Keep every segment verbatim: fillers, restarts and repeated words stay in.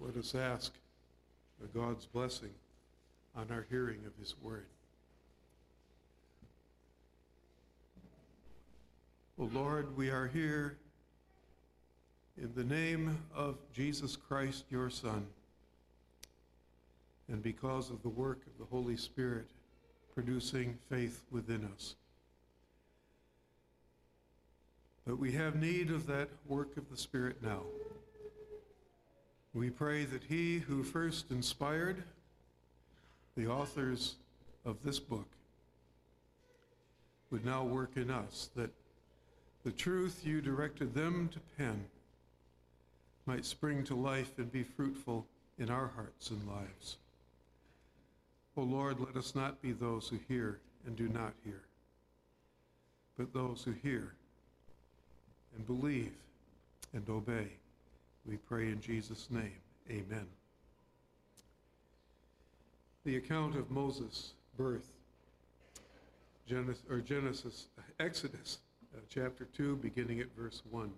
let us ask God's blessing on our hearing of his word. O Lord, we are here in the name of Jesus Christ, your Son, and because of the work of the Holy Spirit producing faith within us. But we have need of that work of the Spirit now. We pray that he who first inspired the authors of this book would now work in us, that the truth you directed them to pen might spring to life and be fruitful in our hearts and lives. O Lord, let us not be those who hear and do not hear, but those who hear and believe and obey. We pray in Jesus' name, amen. The account of Moses' birth, Genesis, or Genesis, Exodus, uh, chapter two, beginning at verse one.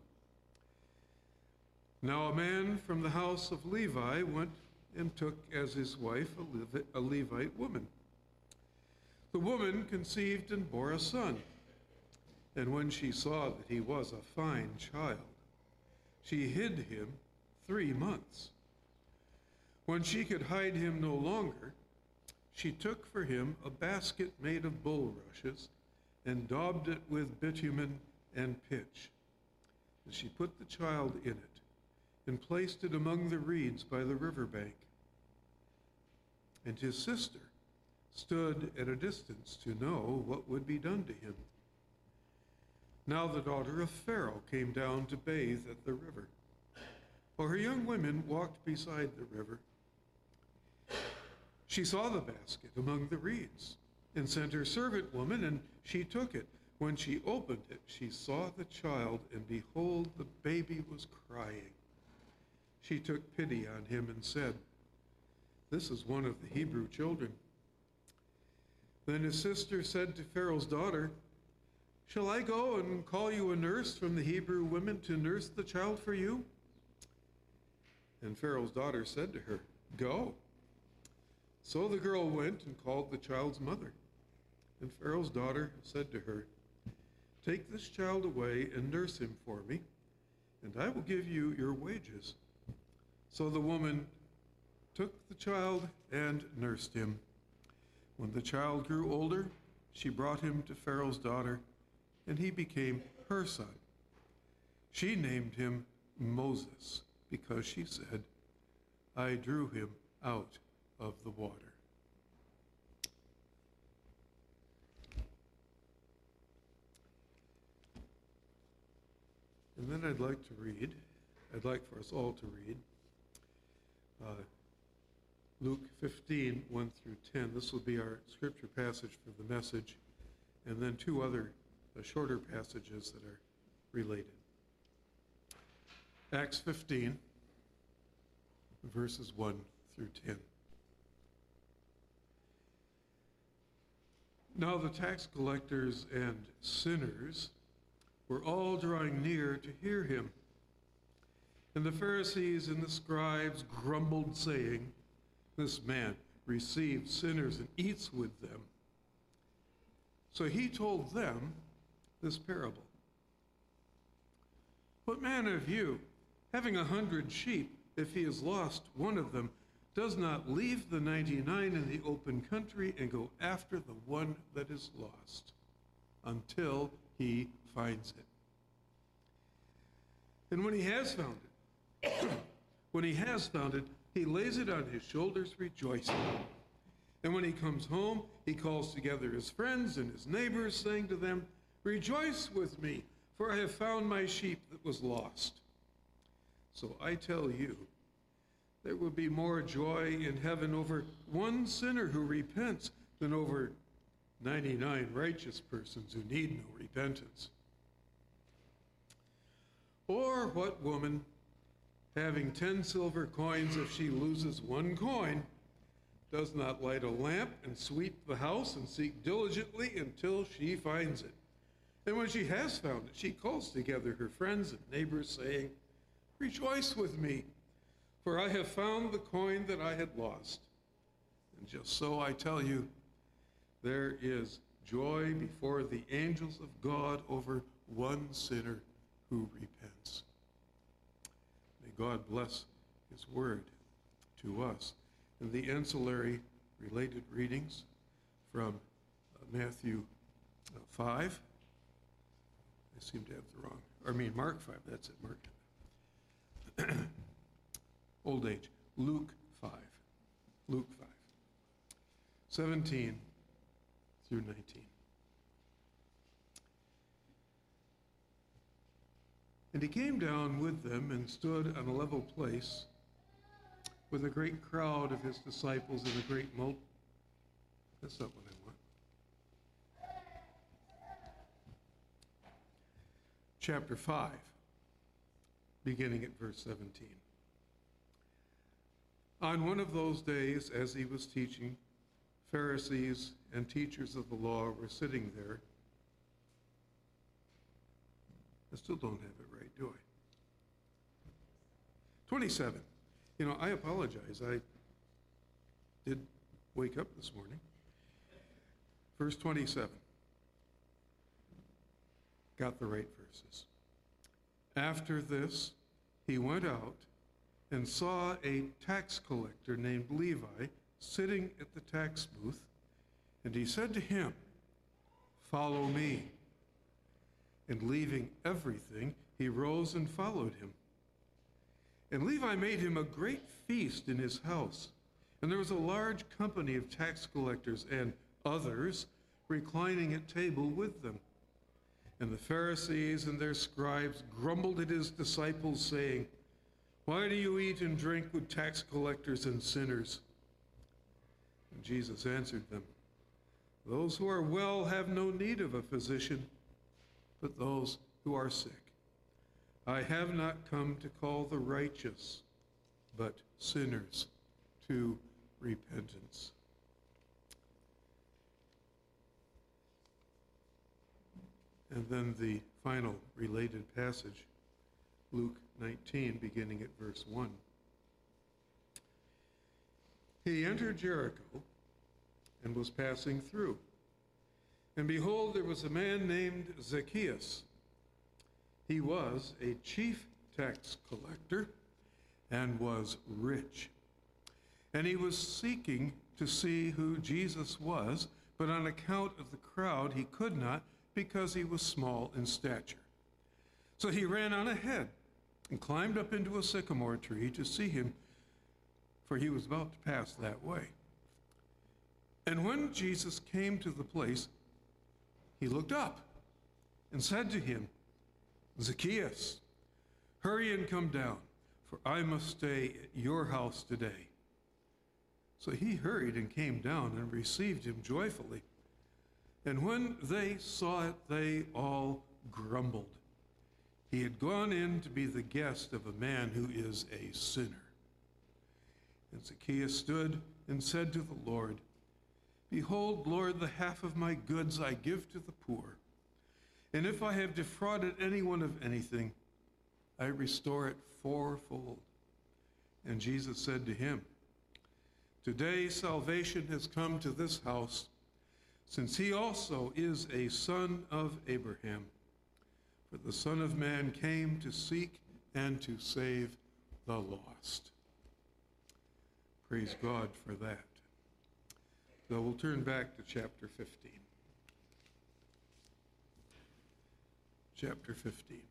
Now a man from the house of Levi went and took as his wife a, Levi, a Levite woman. The woman conceived and bore a son, and when she saw that he was a fine child, she hid him three months. When she could hide him no longer, she took for him a basket made of bulrushes and daubed it with bitumen and pitch. And she put the child in it and placed it among the reeds by the river bank. And his sister stood at a distance to know what would be done to him. Now the daughter of Pharaoh came down to bathe at the river, while her young women walked beside the river. She saw the basket among the reeds and sent her servant woman, and she took it. When she opened it, she saw the child, and behold, the baby was crying. She took pity on him and said, "This is one of the Hebrew children." Then his sister said to Pharaoh's daughter, "Shall I go and call you a nurse from the Hebrew women to nurse the child for you?" And Pharaoh's daughter said to her, "Go." So the girl went and called the child's mother. And Pharaoh's daughter said to her, "Take this child away and nurse him for me, and I will give you your wages." So the woman took the child and nursed him. When the child grew older, she brought him to Pharaoh's daughter, and he became her son. She named him Moses, because she said, "I drew him out of the water." And then I'd like to read, I'd like for us all to read, uh, Luke fifteen, one through ten. This will be our scripture passage for the message, and then two other uh, shorter passages that are related. Acts fifteen, verses one through ten. Now the tax collectors and sinners were all drawing near to hear him. And the Pharisees and the scribes grumbled, saying, "This man receives sinners and eats with them." So he told them this parable. "What man of you, having a hundred sheep, if he has lost one of them, does not leave the ninety-nine in the open country and go after the one that is lost until he finds it? And when he has found it, when he has found it, he lays it on his shoulders, rejoicing. And when he comes home, he calls together his friends and his neighbors, saying to them, 'Rejoice with me, for I have found my sheep that was lost.' So I tell you, there will be more joy in heaven over one sinner who repents than over ninety-nine righteous persons who need no repentance. Or what woman, having ten silver coins, if she loses one coin, does not light a lamp and sweep the house and seek diligently until she finds it? And when she has found it, she calls together her friends and neighbors, saying, 'Rejoice with me, for I have found the coin that I had lost. And just so I tell you, there is joy before the angels of God over one sinner who repents. May God bless his word to us. And the ancillary related readings from uh, Matthew uh, five. I seem to have the wrong, I mean Mark five, that's it, Mark. Old age, Luke five. Luke five. seventeen through nineteen. And he came down with them and stood on a level place with a great crowd of his disciples and a great multitude. That's not what I want. Chapter five, beginning at verse seventeen. On one of those days, as he was teaching, Pharisees and teachers of the law were sitting there. I still don't have it right, do I? twenty-seven. You know, I apologize. I did wake up this morning. Verse twenty-seven. Got the right verses. After this, he went out and saw a tax collector named Levi sitting at the tax booth, and he said to him, "Follow me." And leaving everything, he rose and followed him. And Levi made him a great feast in his house, and there was a large company of tax collectors and others reclining at table with them. And the Pharisees and their scribes grumbled at his disciples, saying, "Why do you eat and drink with tax collectors and sinners?" And Jesus answered them, "Those who are well have no need of a physician, but those who are sick. I have not come to call the righteous, but sinners to repentance." And then the final related passage, Luke nineteen, beginning at verse one. He entered Jericho and was passing through. And behold, there was a man named Zacchaeus. He was a chief tax collector and was rich. And he was seeking to see who Jesus was, but on account of the crowd he could not, because he was small in stature. So he ran on ahead and climbed up into a sycamore tree to see him, for he was about to pass that way. And when Jesus came to the place, he looked up and said to him, "Zacchaeus, hurry and come down, for I must stay at your house today." So he hurried and came down and received him joyfully. And when they saw it, they all grumbled. He had gone in to be the guest of a man who is a sinner. And Zacchaeus stood and said to the Lord, "Behold, Lord, the half of my goods I give to the poor. And if I have defrauded anyone of anything, I restore it fourfold." And Jesus said to him, "Today salvation has come to this house, since he also is a son of Abraham. For the Son of Man came to seek and to save the lost." Praise God for that. So we'll turn back to chapter fifteen. Chapter fifteen.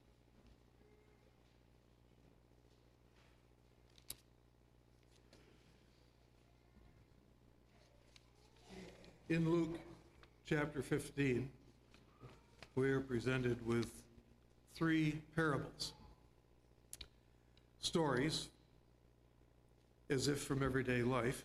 In Luke chapter fifteen, we are presented with three parables. Stories, as if from everyday life,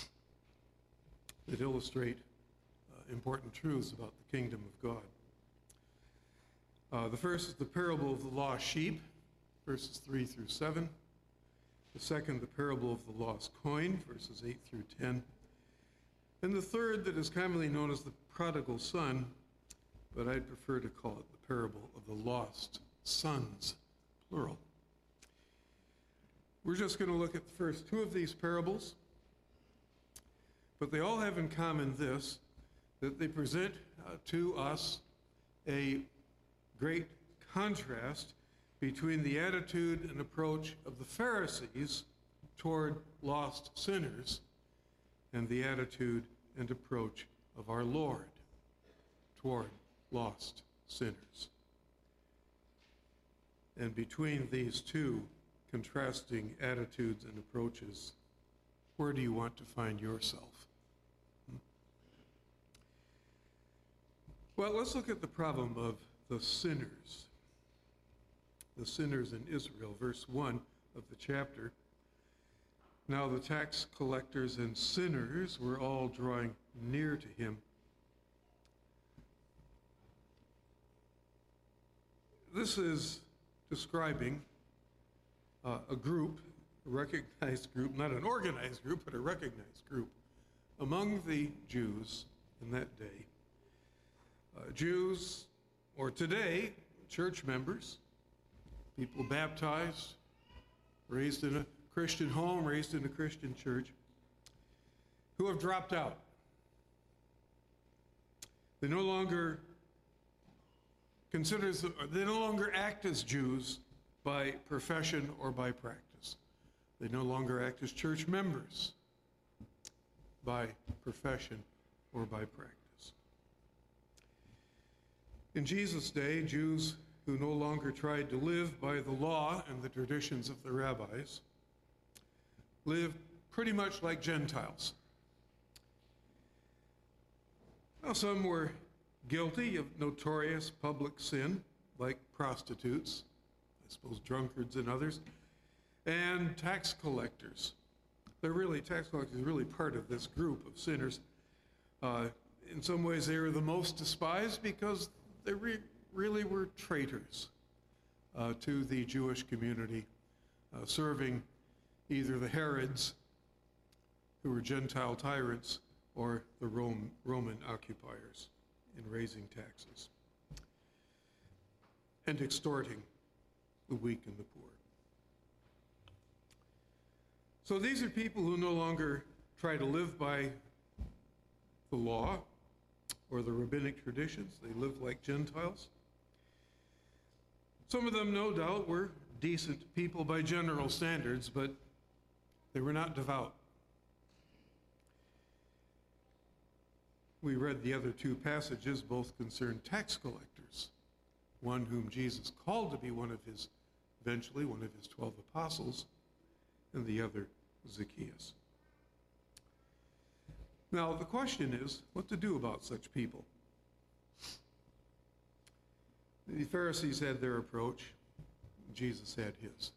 that illustrate uh, important truths about the kingdom of God. Uh, the first is the parable of the lost sheep, verses three through seven. The second, the parable of the lost coin, verses eight through ten. And the third, that is commonly known as the prodigal son, but I'd prefer to call it the parable of the lost sons, plural. We're just going to look at the first two of these parables, but they all have in common this, that they present uh, to us a great contrast between the attitude and approach of the Pharisees toward lost sinners and the attitude and approach of our Lord toward lost sinners. And between these two contrasting attitudes and approaches, where do you want to find yourself? Hmm? Well, let's look at the problem of the sinners. The sinners in Israel, verse one of the chapter. Now the tax collectors and sinners were all drawing near to him. This is describing uh, a group, a recognized group, not an organized group, but a recognized group among the Jews in that day. Uh, Jews, or today, church members, people baptized, raised in a Christian home, raised in a Christian church, who have dropped out. They no longer consider, they no longer act as Jews by profession or by practice. They no longer act as church members by profession or by practice. In Jesus' day, Jews who no longer tried to live by the law and the traditions of the rabbis lived pretty much like Gentiles. Now, some were guilty of notorious public sin, like prostitutes, I suppose drunkards and others, and tax collectors. They're really, tax collectors are really part of this group of sinners. Uh, in some ways, they were the most despised because they re- really were traitors uh, to the Jewish community, uh, serving either the Herods, who were Gentile tyrants, or the Rome, Roman occupiers in raising taxes and extorting the weak and the poor. So these are people who no longer try to live by the law or the rabbinic traditions. They live like Gentiles. Some of them, no doubt, were decent people by general standards, but they were not devout. We read the other two passages, both concern tax collectors, one whom Jesus called to be one of his, eventually one of his twelve apostles, and the other Zacchaeus. Now, the question is, what to do about such people? The Pharisees had their approach. Jesus had his.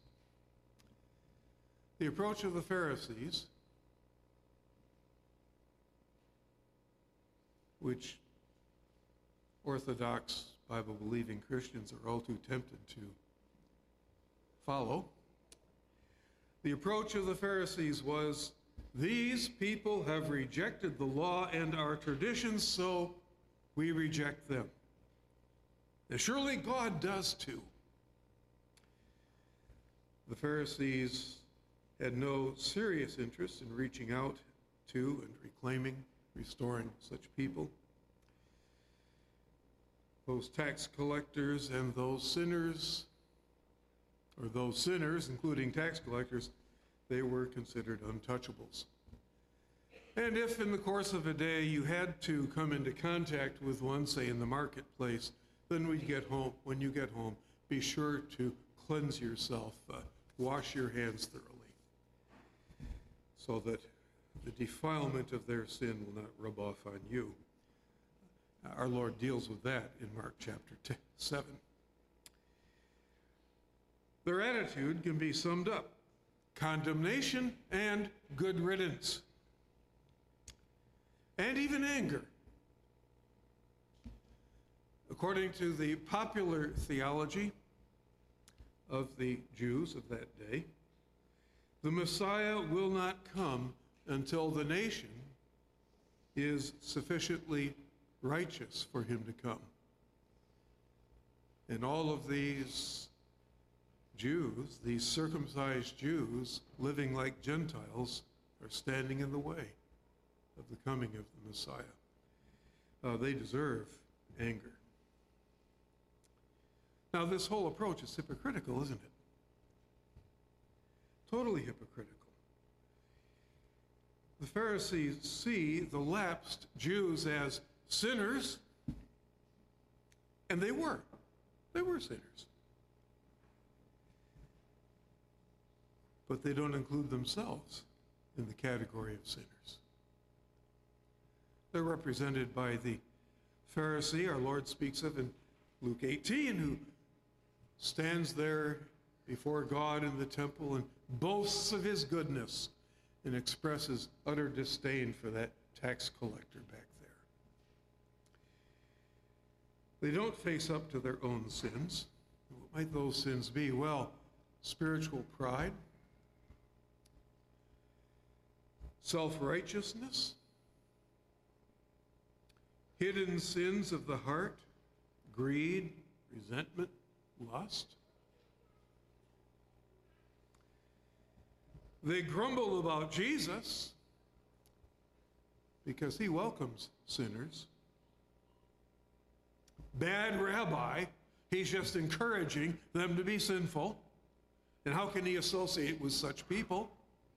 The approach of the Pharisees, which Orthodox Bible-believing Christians are all too tempted to follow, the approach of the Pharisees was, these people have rejected the law and our traditions, so we reject them. And surely God does too. The Pharisees had no serious interest in reaching out to and reclaiming, restoring such people. Those tax collectors and those sinners, or those sinners, including tax collectors, they were considered untouchables. And if in the course of a day you had to come into contact with one, say in the marketplace, then when you get home, when you get home, be sure to cleanse yourself, uh, wash your hands thoroughly, so that the defilement of their sin will not rub off on you. Our Lord deals with that in Mark chapter seven. Their attitude can be summed up: condemnation and good riddance, and even anger. According to the popular theology of the Jews of that day, the Messiah will not come until the nation is sufficiently righteous for him to come. And all of these Jews, these circumcised Jews living like Gentiles, are standing in the way of the coming of the Messiah. Uh, they deserve anger. Now, this whole approach is hypocritical, isn't it? Totally hypocritical. The Pharisees see the lapsed Jews as sinners, and they were. They were sinners. But they don't include themselves in the category of sinners. They're represented by the Pharisee our Lord speaks of in Luke eighteen, who stands there before God in the temple and boasts of his goodness and expresses utter disdain for that tax collector back there. They don't face up to their own sins. What might those sins be? Well, spiritual pride, self-righteousness, hidden sins of the heart, greed, resentment, lust. They grumble about Jesus because he welcomes sinners. Bad rabbi, he's just encouraging them to be sinful. And how can he associate with such people?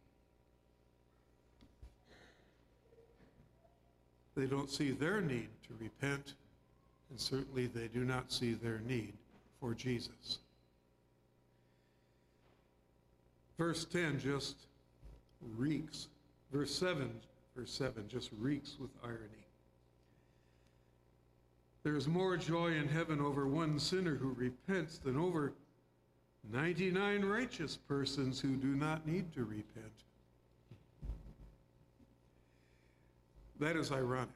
They don't see their need to repent, and certainly they do not see their need for Jesus. Verse ten just reeks. Verse seven, verse seven just reeks with irony. There is more joy in heaven over one sinner who repents than over ninety-nine righteous persons who do not need to repent. That is ironic.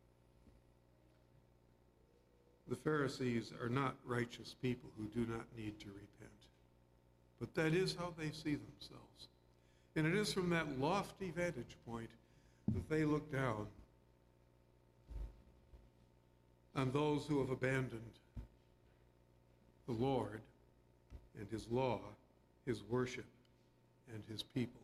The Pharisees are not righteous people who do not need to repent. But that is how they see themselves. And it is from that lofty vantage point that they look down on those who have abandoned the Lord and his law, his worship, and his people.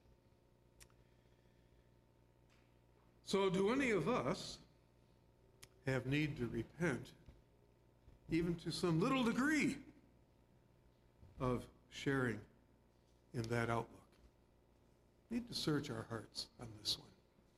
So do any of us have need to repent, even to some little degree of sharing in that outlook? Need to search our hearts on this one.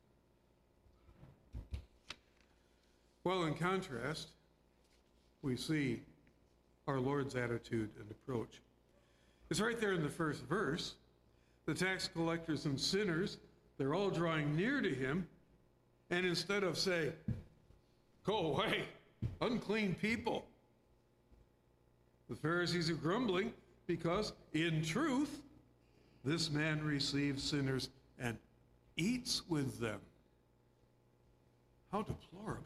Well, in contrast, we see our Lord's attitude and approach. It's right there in the first verse. The tax collectors and sinners, they're all drawing near to him, and instead of saying, "Go away, unclean people," the Pharisees are grumbling because, in truth, this man receives sinners and eats with them. How deplorable.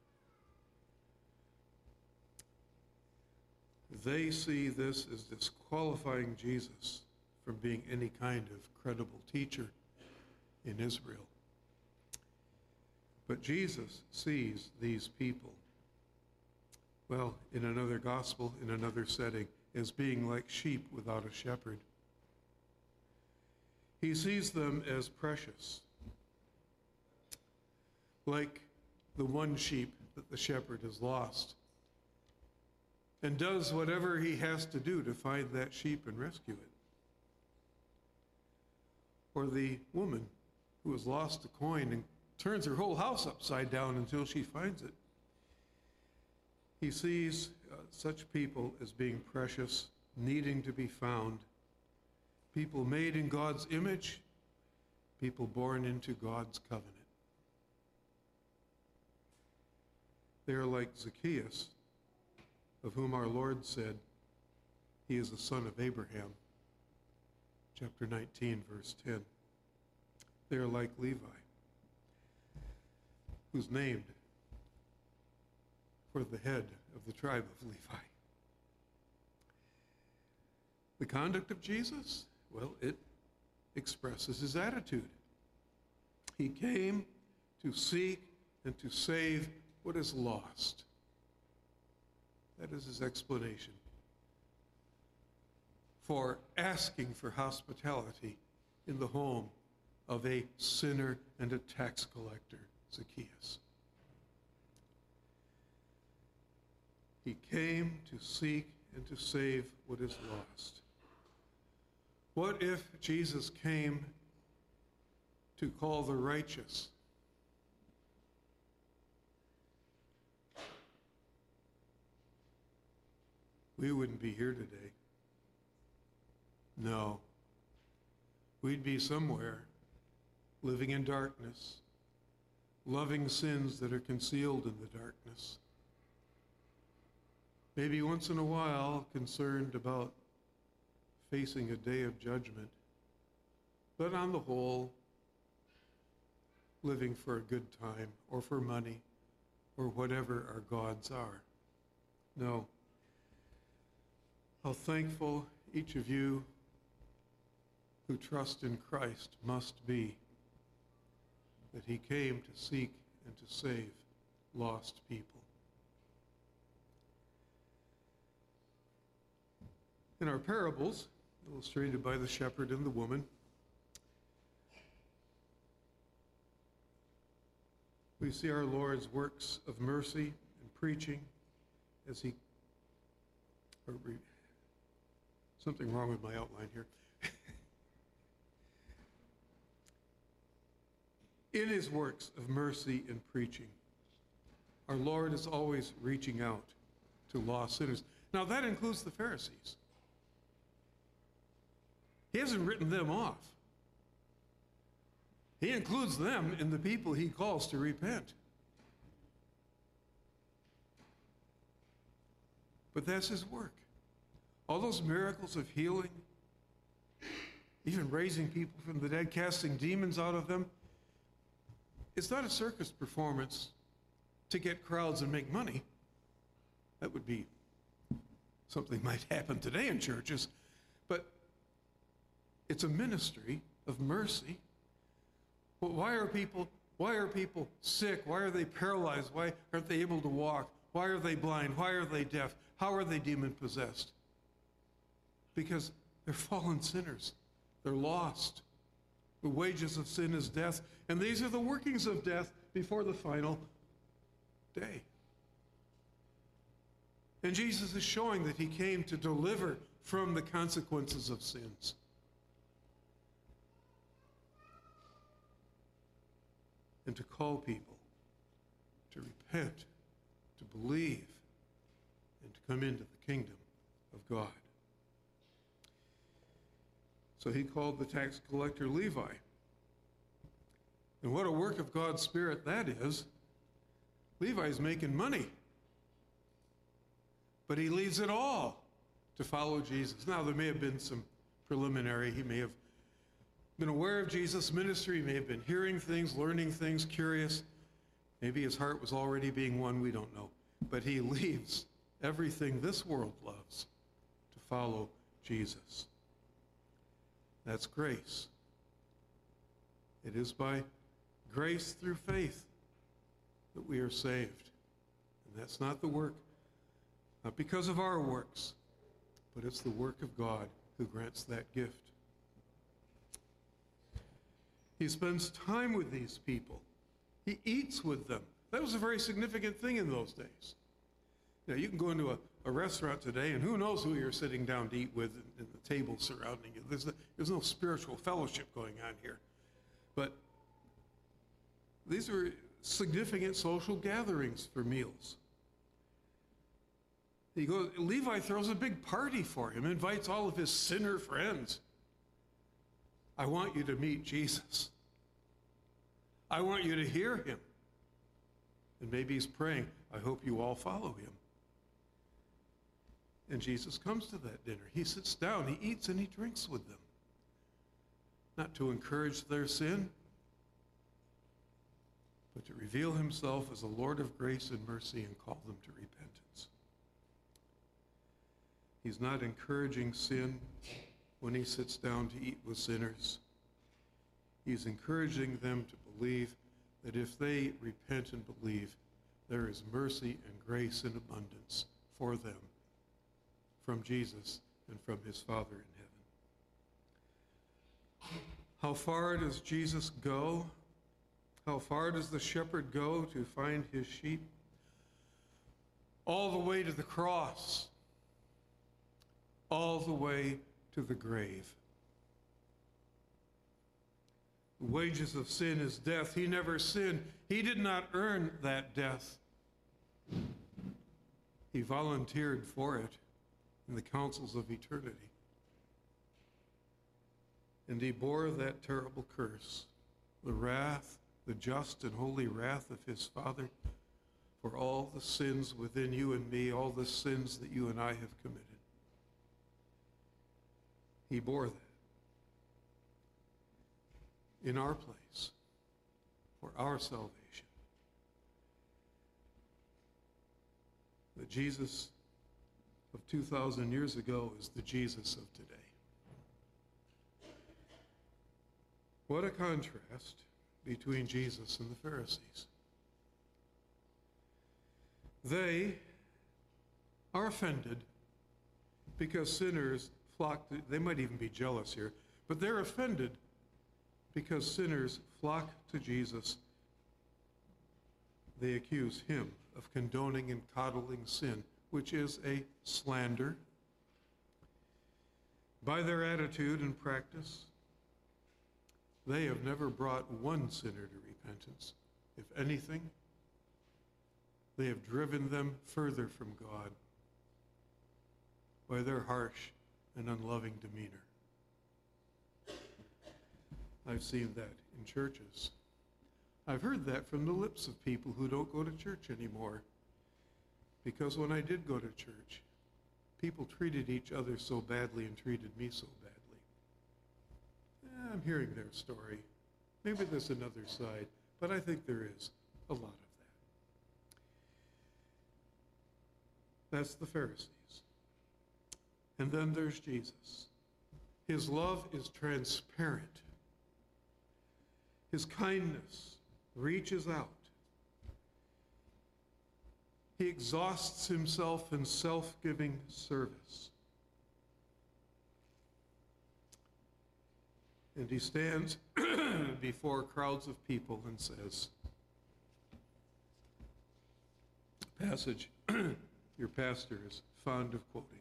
They see this as disqualifying Jesus from being any kind of credible teacher in Israel. But Jesus sees these people, well, in another gospel, in another setting, as being like sheep without a shepherd. He sees them as precious, like the one sheep that the shepherd has lost, and does whatever he has to do to find that sheep and rescue it. Or the woman who has lost a coin and turns her whole house upside down until she finds it. He sees uh, such people as being precious, needing to be found, people made in God's image, people born into God's covenant. They are like Zacchaeus, of whom our Lord said, he is a son of Abraham. Chapter nineteen, verse ten. They are like Levi, who's named for the head of the tribe of Levi. The conduct of Jesus, well, it expresses his attitude. He came to seek and to save what is lost. That is his explanation for asking for hospitality in the home of a sinner and a tax collector, Zacchaeus. He came to seek and to save what is lost. What if Jesus came to call the righteous? We wouldn't be here today. No. We'd be somewhere living in darkness, loving sins that are concealed in the darkness. Maybe once in a while concerned about facing a day of judgment, but on the whole, living for a good time or for money or whatever our gods are. No. How thankful each of you who trust in Christ must be that he came to seek and to save lost people. In our parables, illustrated by the shepherd and the woman, we see our Lord's works of mercy and preaching as he, or re, something wrong with my outline here. In his works of mercy and preaching, our Lord is always reaching out to lost sinners. Now that includes the Pharisees. He hasn't written them off. He includes them in the people he calls to repent. But that's his work. All those miracles of healing, even raising people from the dead, casting demons out of them, it's not a circus performance to get crowds and make money. That would be something might happen today in churches. But it's a ministry of mercy. Well, why are people, why are people sick? Why are they paralyzed? Why aren't they able to walk? Why are they blind? Why are they deaf? How are they demon-possessed? Because they're fallen sinners. They're lost. The wages of sin is death, and these are the workings of death before the final day. And Jesus is showing that he came to deliver from the consequences of sins. And to call people to repent, to believe, and to come into the kingdom of God. So he called the tax collector Levi. And what a work of God's Spirit that is. Levi's making money. But he leaves it all to follow Jesus. Now, there may have been some preliminary. He may have been aware of Jesus' ministry. He may have been hearing things, learning things, curious. Maybe his heart was already being won. We don't know. But he leaves everything this world loves to follow Jesus. That's grace. It is by grace through faith that we are saved. And that's not the work, not because of our works, but it's the work of God who grants that gift. He spends time with these people. He eats with them. That was a very significant thing in those days. You know, you can go into a, a restaurant today, and who knows who you're sitting down to eat with and the table surrounding you. There's, the, there's no spiritual fellowship going on here. But these are significant social gatherings for meals. He goes, Levi throws a big party for him, invites all of his sinner friends. I want you to meet Jesus. I want you to hear him. And maybe he's praying, I hope you all follow him. And Jesus comes to that dinner. He sits down, he eats, and he drinks with them. Not to encourage their sin, but to reveal himself as a Lord of grace and mercy and call them to repentance. He's not encouraging sin when he sits down to eat with sinners. He's encouraging them to believe that if they repent and believe, there is mercy and grace in abundance for them from Jesus and from his Father in heaven. How far does Jesus go? How far does the shepherd go to find his sheep? All the way to the cross, all the way to the grave. The wages of sin is death. He never sinned. He did not earn that death. He volunteered for it in the councils of eternity. And he bore that terrible curse, the wrath, the just and holy wrath of his Father for all the sins within you and me, all the sins that you and I have committed. He bore that in our place for our salvation. The Jesus of two thousand years ago is the Jesus of today. What a contrast between Jesus and the Pharisees. They are offended because sinners flock to, they might even be jealous here, but they're offended because sinners flock to Jesus. They accuse him of condoning and coddling sin, which is a slander. By their attitude and practice, they have never brought one sinner to repentance. If anything, they have driven them further from God by their harsh and unloving demeanor. I've seen that in churches. I've heard that from the lips of people who don't go to church anymore. Because when I did go to church, people treated each other so badly and treated me so badly. Eh, I'm hearing their story. Maybe there's another side, but I think there is a lot of that. That's the Pharisees. And then there's Jesus. His love is transparent. His kindness reaches out. He exhausts himself in self-giving service. And he stands before crowds of people and says, a passage your pastor is fond of quoting,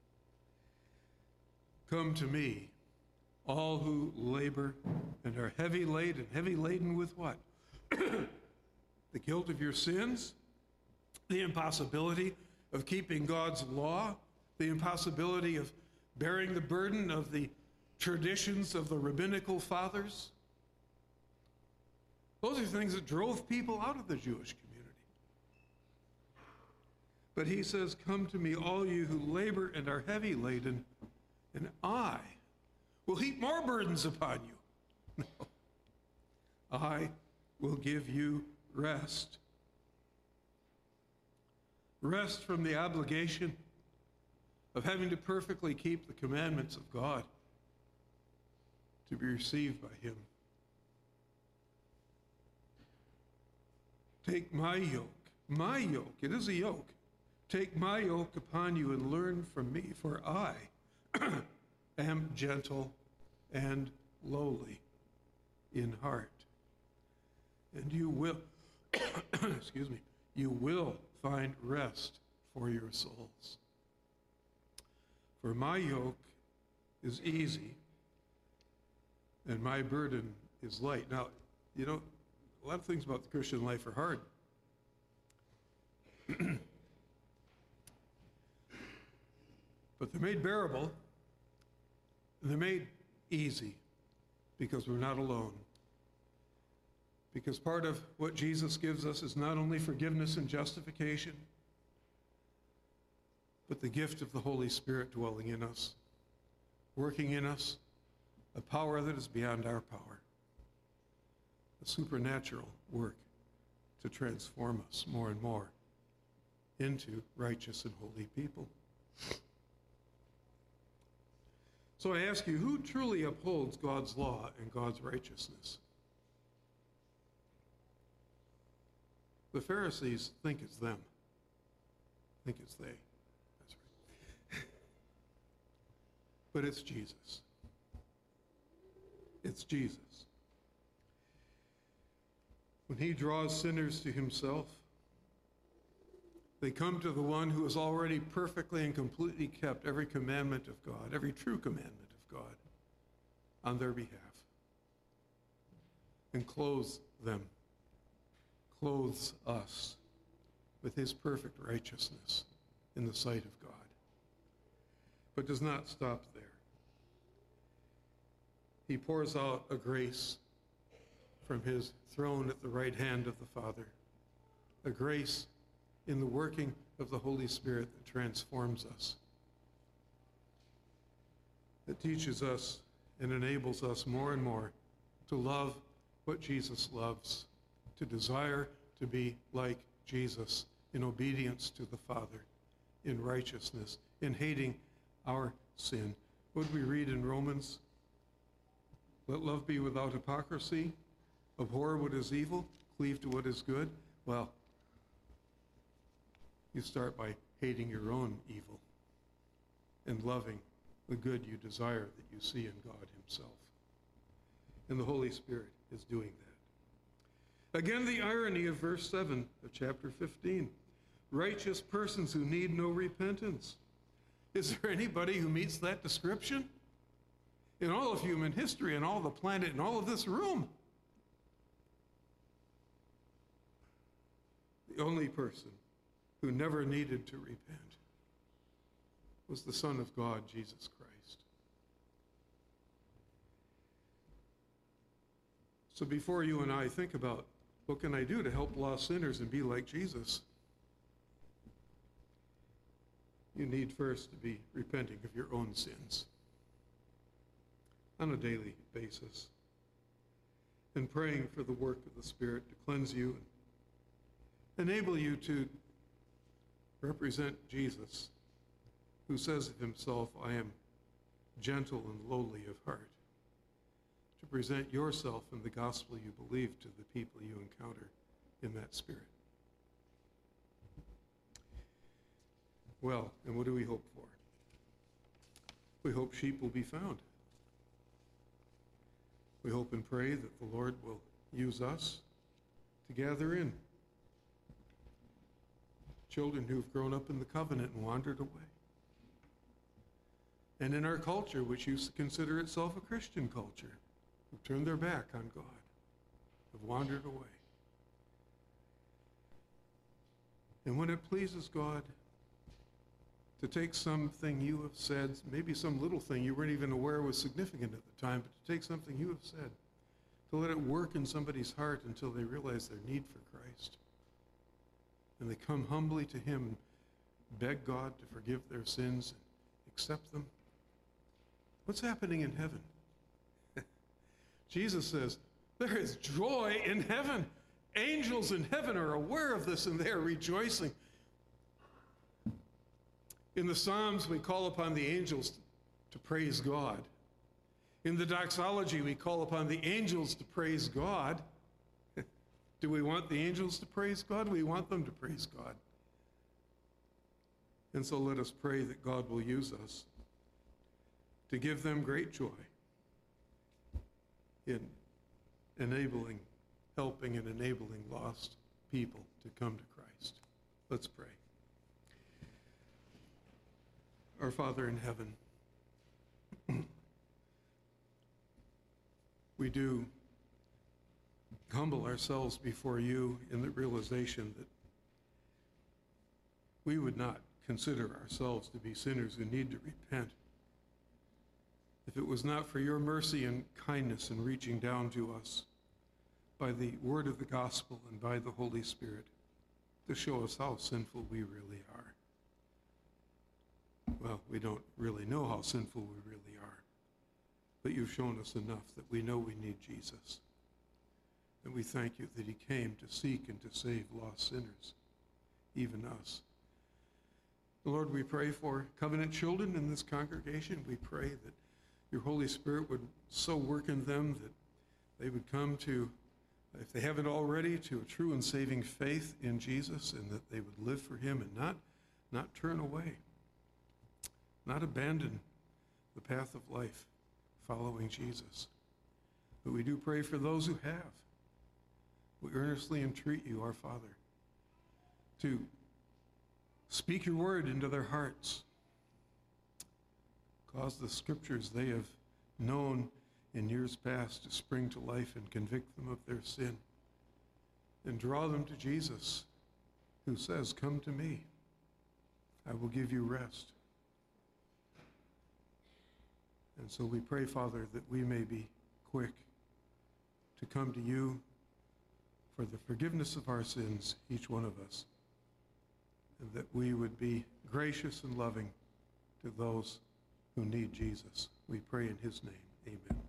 "Come to me, all who labor and are heavy laden." Heavy laden with what? The guilt of your sins, the impossibility of keeping God's law, the impossibility of bearing the burden of the traditions of the rabbinical fathers. Those are things that drove people out of the Jewish community. But he says, "Come to me, all you who labor and are heavy laden, and I will heap more burdens upon you." No. I will give you rest. Rest from the obligation of having to perfectly keep the commandments of God to be received by him. Take my yoke, my yoke, it is a yoke. Take my yoke upon you and learn from me, for I am gentle and lowly in heart. And you will, excuse me, you will find rest for your souls. For my yoke is easy and my burden is light. Now, you know, a lot of things about the Christian life are hard. But they're made bearable, and they're made easy because we're not alone. Because part of what Jesus gives us is not only forgiveness and justification, but the gift of the Holy Spirit dwelling in us, working in us, a power that is beyond our power, a supernatural work to transform us more and more into righteous and holy people. So I ask you, who truly upholds God's law and God's righteousness? The Pharisees think it's them. Think it's they. That's right. But it's Jesus. It's Jesus. When he draws sinners to himself, they come to the one who has already perfectly and completely kept every commandment of God, every true commandment of God, on their behalf, and clothes them, clothes us with his perfect righteousness in the sight of God, but does not stop there. He pours out a grace from his throne at the right hand of the Father, a grace in the working of the Holy Spirit that transforms us, that teaches us and enables us more and more to love what Jesus loves, to desire to be like Jesus in obedience to the Father, in righteousness, in hating our sin. What we read in Romans, let love be without hypocrisy, abhor what is evil, cleave to what is good. Well, you start by hating your own evil and loving the good you desire that you see in God himself. And the Holy Spirit is doing that. Again, the irony of verse seven of chapter fifteen. Righteous persons who need no repentance. Is there anybody who meets that description? In all of human history and all the planet and all of this room. The only person who never needed to repent was the Son of God, Jesus Christ. So before you and I think about what can I do to help lost sinners and be like Jesus, you need first to be repenting of your own sins on a daily basis and praying for the work of the Spirit to cleanse you and enable you to represent Jesus, who says of himself, I am gentle and lowly of heart, to present yourself and the gospel you believe to the people you encounter in that spirit. Well, and what do we hope for? We hope sheep will be found. We hope and pray that the Lord will use us to gather in children who've grown up in the covenant and wandered away. And in our culture, which used to consider itself a Christian culture, who've turned their back on God, have wandered away. And when it pleases God to take something you have said, maybe some little thing you weren't even aware was significant at the time, but to take something you have said, to let it work in somebody's heart until they realize their need for Christ. And they come humbly to him and beg God to forgive their sins and accept them. What's happening in heaven? Jesus says, there is joy in heaven. Angels in heaven are aware of this and they are rejoicing. In the Psalms, we call upon the angels to praise God. In the doxology, we call upon the angels to praise God. Do we want the angels to praise God? We want them to praise God. And so let us pray that God will use us to give them great joy in enabling, helping and enabling lost people to come to Christ. Let's pray. Our Father in heaven, we do humble ourselves before you in the realization that we would not consider ourselves to be sinners who need to repent if it was not for your mercy and kindness in reaching down to us by the word of the gospel and by the Holy Spirit to show us how sinful we really are. Well, we don't really know how sinful we really are, but you've shown us enough that we know we need Jesus. And we thank you that he came to seek and to save lost sinners, even us. Lord, we pray for covenant children in this congregation. We pray that your Holy Spirit would so work in them that they would come to, if they haven't already, to a true and saving faith in Jesus, and that they would live for him and not, not turn away, not abandon the path of life following Jesus. But we do pray for those who have. We earnestly entreat you, our Father, to speak your word into their hearts. Cause the scriptures they have known in years past to spring to life and convict them of their sin. And draw them to Jesus, who says, "Come to me, I will give you rest." And so we pray, Father, that we may be quick to come to you for the forgiveness of our sins, each one of us, and that we would be gracious and loving to those who need Jesus. We pray in his name. Amen.